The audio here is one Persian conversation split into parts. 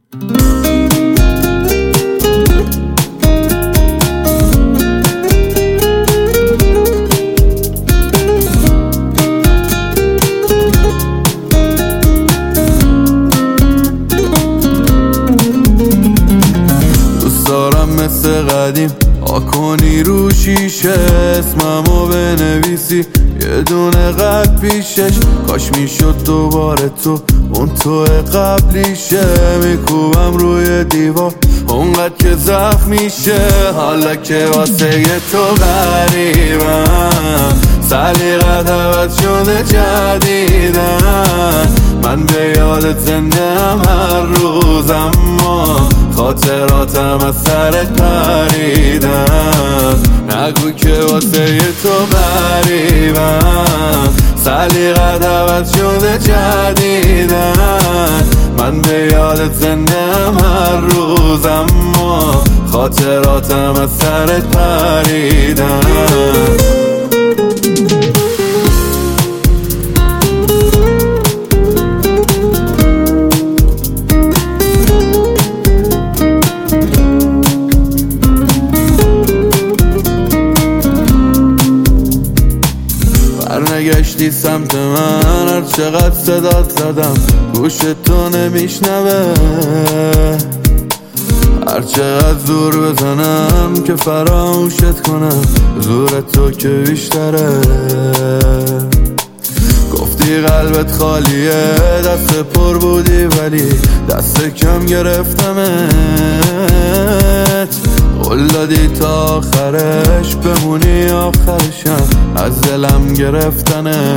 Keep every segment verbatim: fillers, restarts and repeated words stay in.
مثل قدیم آکنی رو شیشه اسممو بنویسی یه دونه قد پیشش، کاش میشد دوباره تو اون تو قبلیشه. میکوبم روی دیوار اونقدر که زخم میشه، حالا که واسه تو غریبم، سلیقت عوض شده جدیدن. من به یادت زنده هم هر روز، اما خاطراتم از سرت پریدن. نگو که واسه تو غریبم، سلیقت عوض شده جدیدن. من به یادت زنده هم هر روز، اما خاطراتم از سرت پریدن. برنگشتی سمت من، هر چقدر صدات زدم گوش تو نمیشنوه. هر چقدر زور بزنم که فراموشت کنم، زور تو که بیشتره. گفتی قلبت خالیه، دست پر بودی ولی دست کم گرفتمت. قول دادی تا آخرش بمونی، آخرشم از دلم گرفتنه.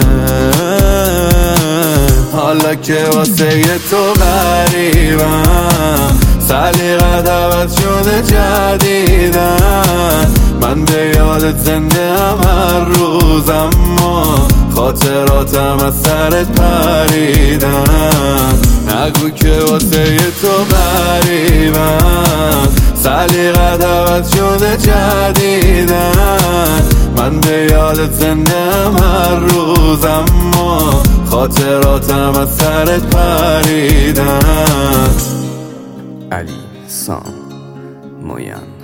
حالا که واسه تو غریبم، سلیقت عوض شده جدیدن. من به یادت زنده هم هر روز، اما خاطراتم از سرت پریدن. نگو که واسه تو غریبم، سلیقت عوض شده جدیدن. من به یادت زنده هم هر روز، اما خاطراتم از سرت پریدن. علی سام مویان.